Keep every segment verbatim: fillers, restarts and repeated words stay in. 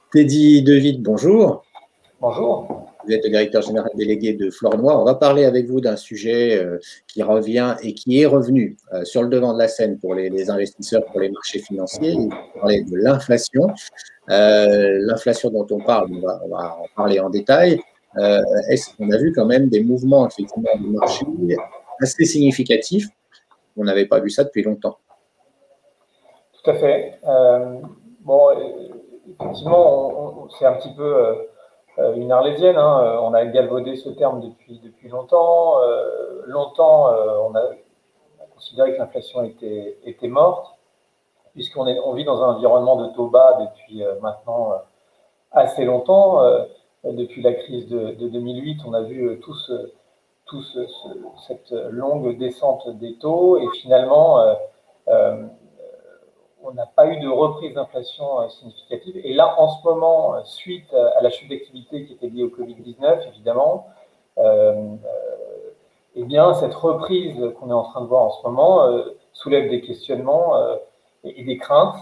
Teddy Devitte, bonjour. Bonjour. Vous êtes le directeur général délégué de Flornoy. On va parler avec vous d'un sujet euh, qui revient et qui est revenu euh, sur le devant de la scène pour les, les investisseurs, pour les marchés financiers. Il faut parler de l'inflation. Euh, l'inflation dont on parle, on va, on va en parler en détail. Euh, est-ce qu'on a vu quand même des mouvements effectivement du marché assez significatifs? On n'avait pas vu ça depuis longtemps. Tout à fait. Euh, bon, euh, effectivement, on- on- c'est un petit peu euh, une arlésienne, hein. On a galvaudé ce terme depuis, depuis longtemps. Euh, longtemps, euh, on a, on a considéré que l'inflation était, était morte, puisqu'on est, on vit dans un environnement de taux bas depuis euh, maintenant euh, assez longtemps. Euh, depuis la crise de, de deux mille huit, on a vu euh, tout ce- tout ce- ce- cette longue descente des taux, et finalement, euh, euh, on n'a pas eu de reprise d'inflation euh, significative. Et là, en ce moment, euh, suite à la chute d'activité qui était liée au Covid dix-neuf, évidemment, euh, euh, eh bien, cette reprise qu'on est en train de voir en ce moment euh, soulève des questionnements euh, et, et des craintes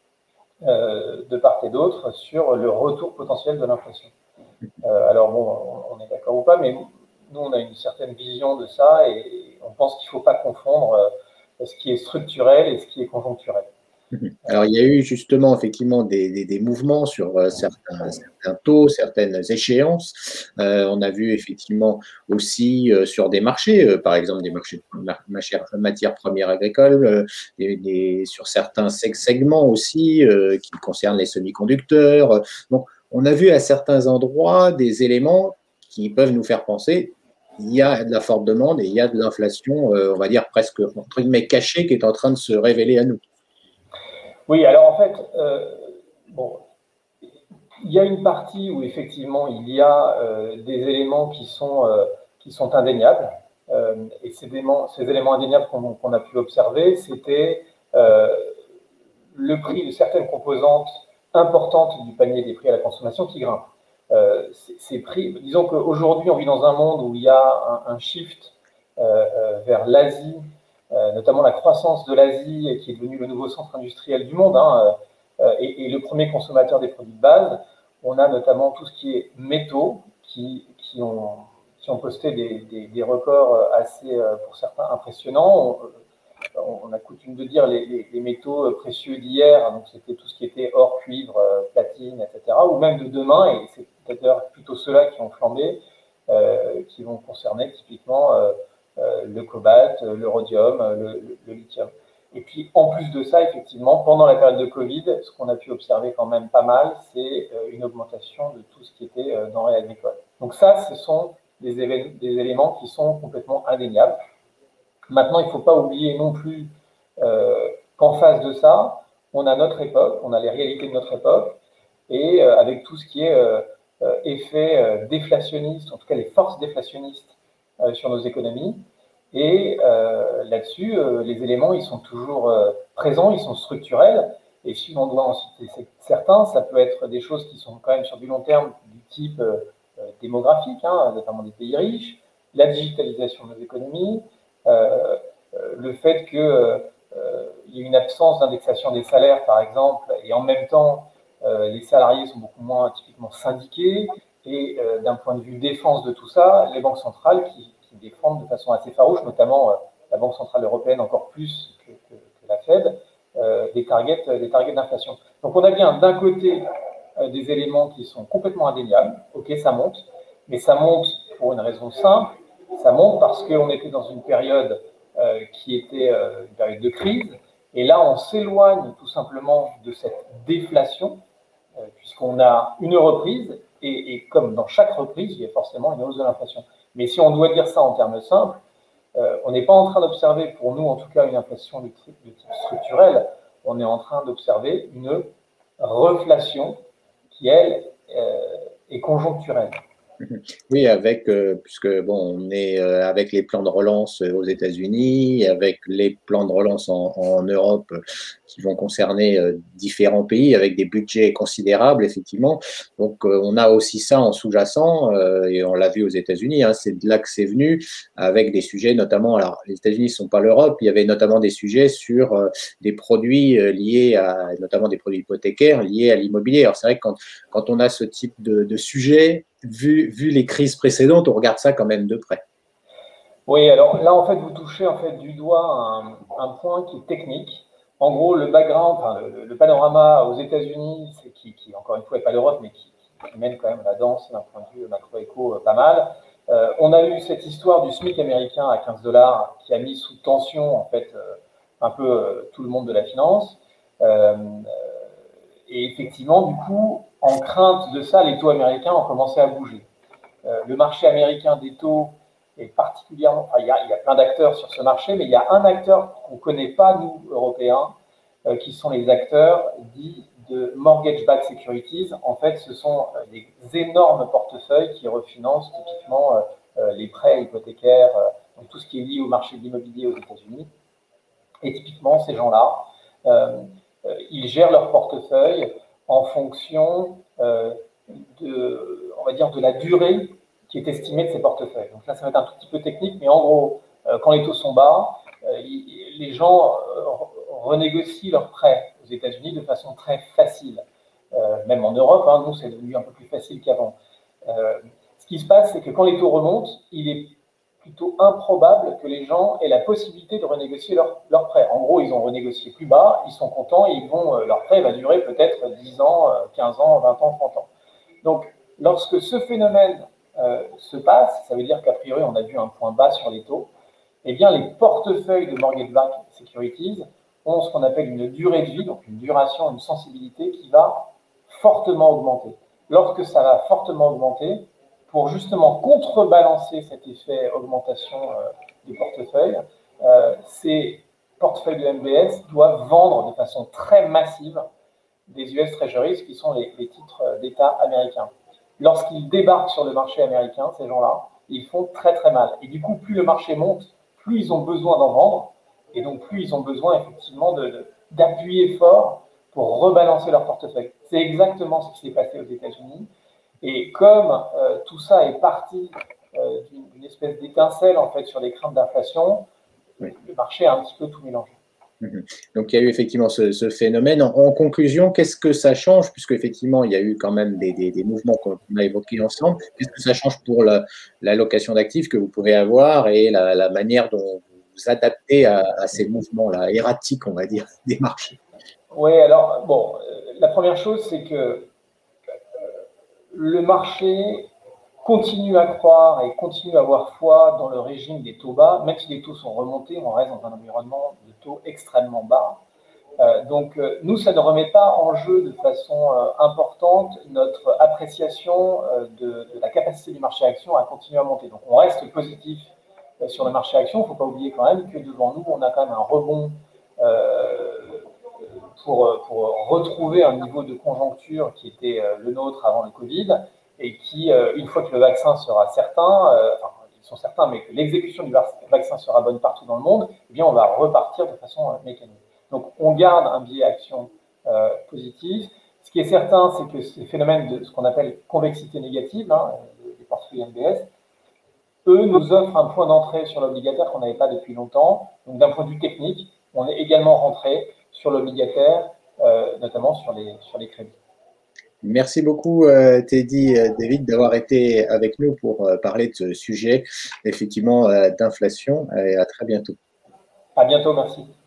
euh, de part et d'autre sur le retour potentiel de l'inflation. Euh, alors bon, on, on est d'accord ou pas, mais nous, on a une certaine vision de ça et on pense qu'il ne faut pas confondre euh, ce qui est structurel et ce qui est conjoncturel. Mhm. Alors, il y a eu justement effectivement des, des- des mouvements sur euh, certains, certains taux, certaines échéances. Euh, on a vu effectivement aussi euh, sur des marchés, euh, par exemple des marchés de ma- matières, matières premières agricoles, euh, des- des- sur certains seg- segments aussi euh, qui concernent les semi-conducteurs. Donc, on a vu à certains endroits des éléments qui peuvent nous faire penser il y a de la forte demande et il y a de l'inflation, euh, on va dire presque entre guillemets cachée, qui est en train de se révéler à nous. Oui, alors en fait, euh, bon, il y a une partie où effectivement il y a euh, des éléments qui sont, euh, qui sont indéniables. Euh, et ces éléments, ces éléments indéniables qu'on qu'on a pu observer, c'était euh, le prix de certaines composantes importantes du panier des prix à la consommation qui grimpe. Euh, ces prix, disons qu'aujourd'hui, on vit dans un monde où il y a un, un shift euh, euh, vers l'Asie, euh, notamment la croissance de l'Asie, qui est devenue le nouveau centre industriel du monde, hein, euh, et, et, le premier consommateur des produits de base. On a notamment tout ce qui est métaux, qui, qui, ont, qui ont posté des, des, des records assez, pour certains, impressionnants. On, on a coutume de dire les, les, les métaux précieux d'hier, donc c'était tout ce qui était or, cuivre, platine, et cetera, ou même de demain, et c'est peut-être plutôt ceux-là qui ont flambé, euh, qui vont concerner typiquement euh, euh, le cobalt, le rhodium, le, le, le lithium. Et puis en plus de ça, effectivement, pendant la période de Covid, ce qu'on a pu observer quand même pas mal, c'est euh, une augmentation de tout ce qui était euh, denrées agricoles. Donc ça, ce sont des, des éléments qui sont complètement indéniables. Maintenant, il ne faut pas oublier non plus euh, qu'en face de ça, on a notre époque, on a les réalités de notre époque, et euh, avec tout ce qui est euh, euh, effet euh, déflationniste, en tout cas les forces déflationnistes euh, sur nos économies. Et euh, là-dessus, euh, les éléments, ils sont toujours euh, présents, ils sont structurels. Et si on doit en citer certains, ça peut être des choses qui sont quand même sur du long terme, du type euh, démographique, hein, notamment des pays riches, la digitalisation de nos économies, euh, le fait qu'il euh, y ait une absence d'indexation des salaires, par exemple, et en même temps, euh, les salariés sont beaucoup moins typiquement syndiqués, et euh, d'un point de vue défense de tout ça, les banques centrales qui, qui défendent de façon assez farouche, notamment euh, la Banque centrale européenne encore plus que, que, que la Fed, euh, des targets, des targets d'inflation. Donc on a bien d'un côté euh, des éléments qui sont complètement indéniables, ok, ça monte, mais ça monte pour une raison simple, ça monte parce qu'on était dans une période euh, qui était euh, une période de crise, et là on s'éloigne tout simplement de cette déflation, euh, puisqu'on a une reprise, et, et, comme dans chaque reprise, il y a forcément une hausse de l'inflation. Mais si on doit dire ça en termes simples, euh, on n'est pas en train d'observer, pour nous en tout cas, une inflation de type, de type structurel, on est en train d'observer une reflation qui, elle, euh, est conjoncturelle. Mmh. Oui, avec, heu, puisque bon, on est, heu, avec les plans de relance, heu, aux États-Unis, avec les plans de relance en en Europe, heu, qui vont concerner, heu, différents pays avec des budgets considérables effectivement. Donc, heu, on a aussi ça en sous-jacent, heu, et on l'a vu aux États-Unis, hein, c'est de là que c'est venu avec des sujets notamment alors les États-Unis ne sont pas l'Europe, il y avait notamment des sujets sur, heu, des produits, heu, liés à notamment des produits hypothécaires liés à l'immobilier. Alors c'est vrai que quand quand on a ce type de de sujet, vu vu les crises précédentes, on regarde ça quand même de près. Oui, alors là, en fait, vous touchez en fait du doigt un, un point qui est technique. En gros, le background, enfin, le, le panorama aux États-Unis, c'est qui, qui, encore une fois, n'est pas l'Europe, mais qui, qui mène quand même la danse d'un point de vue macroéco euh, pas mal. Euh, on a eu cette histoire du SMIC américain à quinze dollars qui a mis sous tension, en fait, euh, un peu euh, tout le monde de la finance. Euh, et effectivement, du coup, en crainte de ça, les taux américains ont commencé à bouger. Euh, le marché américain des taux est particulièrement. Enfin, il y a, il y a plein d'acteurs sur ce marché, mais il y a un acteur qu'on ne connaît pas, nous, Européens, euh, qui sont les acteurs dits de mortgage-backed securities. En fait, ce sont euh, des énormes portefeuilles qui refinancent typiquement euh, euh, les prêts hypothécaires, euh, donc tout ce qui est lié au marché de l'immobilier aux États-Unis. Et typiquement, ces gens-là, euh, euh, ils gèrent leur portefeuille en fonction euh, de, on va dire, de la durée qui est estimée de ces portefeuilles. Donc là, ça va être un tout petit peu technique, mais en gros, euh, quand les taux sont bas, euh, les gens euh, renégocient leurs prêts aux États-Unis de façon très facile. Euh, même en Europe, hein, nous, c'est devenu un peu plus facile qu'avant. Euh, ce qui se passe, c'est que quand les taux remontent, il est plutôt improbable que les gens aient la possibilité de renégocier leur, leur prêt. En gros, ils ont renégocié plus bas, ils sont contents, et ils vont, euh, leur prêt va durer peut-être dix ans, euh, quinze ans, vingt ans, trente ans. Donc, lorsque ce phénomène euh, se passe, ça veut dire qu'a priori, on a vu un point bas sur les taux, eh bien, les portefeuilles de mortgage-backed securities ont ce qu'on appelle une durée de vie, donc une duration, une sensibilité qui va fortement augmenter. Lorsque ça va fortement augmenter, pour justement contrebalancer cet effet augmentation euh, des portefeuilles, euh, ces portefeuilles de M B S doivent vendre de façon très massive des U S Treasuries, qui sont les, les titres d'État américains. Lorsqu'ils débarquent sur le marché américain, ces gens-là, ils font très très mal. Et du coup, plus le marché monte, plus ils ont besoin d'en vendre, et donc plus ils ont besoin effectivement de, de, d'appuyer fort pour rebalancer leur portefeuille. C'est exactement ce qui s'est passé aux États-Unis. Et comme euh, tout ça est parti euh, d'une, d'une espèce d'étincelle en fait sur les craintes d'inflation, Oui. le marché a un petit peu tout mélangé. Mmh. Donc il y a eu effectivement ce ce phénomène. En en conclusion, qu'est-ce que ça change? Puisqu'effectivement, il y a eu quand même des des des mouvements qu'on a évoqués ensemble. Qu'est-ce que ça change pour la l'allocation d'actifs que vous pourrez avoir et la la manière dont vous vous adaptez à à ces mouvements-là, erratiques, on va dire, des marchés? Oui, alors, bon, euh, la première chose, c'est que le marché continue à croire et continue à avoir foi dans le régime des taux bas, même si les taux sont remontés, on reste dans un environnement de taux extrêmement bas. Euh, donc, euh, nous, ça ne remet pas en jeu de façon euh, importante notre appréciation euh, de, de la capacité du marché action à continuer à monter. Donc, on reste positif euh, sur le marché action. Il ne faut pas oublier quand même que devant nous, on a quand même un rebond euh, pour, pour retrouver un niveau de conjoncture qui était euh, le nôtre avant le Covid et qui, euh, une fois que le vaccin sera certain, euh, enfin, ils sont certains, mais que l'exécution du vaccin sera bonne partout dans le monde, eh bien, on va repartir de façon euh, mécanique. Donc, on garde un biais action euh, positif. Ce qui est certain, c'est que ces phénomènes de ce qu'on appelle convexité négative, hein, des portefeuilles M B S, eux nous offrent un point d'entrée sur l'obligataire qu'on n'avait pas depuis longtemps. Donc, d'un point de vue technique, on est également rentré sur l'obligataire, euh, notamment sur les, sur les crédits. Merci beaucoup, euh, Teddy, euh, David, d'avoir été avec nous pour euh, parler de ce sujet, effectivement, euh, d'inflation. Et à très bientôt. À bientôt, merci.